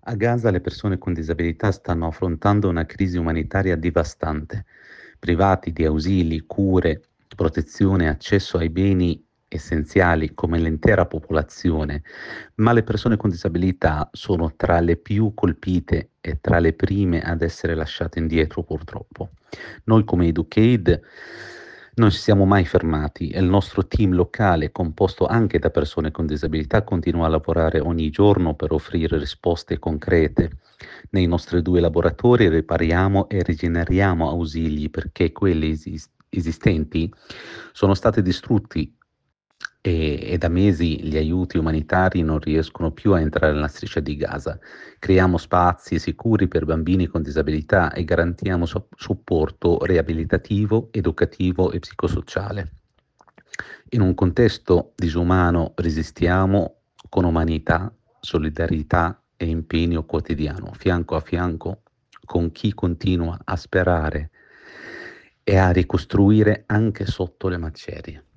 A Gaza le persone con disabilità stanno affrontando una crisi umanitaria devastante, privati di ausili, cure, protezione e accesso ai beni essenziali come l'intera popolazione, ma le persone con disabilità sono tra le più colpite e tra le prime ad essere lasciate indietro purtroppo. Noi come Educade non ci siamo mai fermati e il nostro team locale, composto anche da persone con disabilità, continua a lavorare ogni giorno per offrire risposte concrete. Nei nostri 2 laboratori ripariamo e rigeneriamo ausili perché quelli esistenti sono stati distrutti e da mesi gli aiuti umanitari non riescono più a entrare nella striscia di Gaza. Creiamo spazi sicuri per bambini con disabilità e garantiamo supporto riabilitativo, educativo e psicosociale. In un contesto disumano resistiamo con umanità, solidarietà e impegno quotidiano, fianco a fianco con chi continua a sperare e a ricostruire anche sotto le macerie.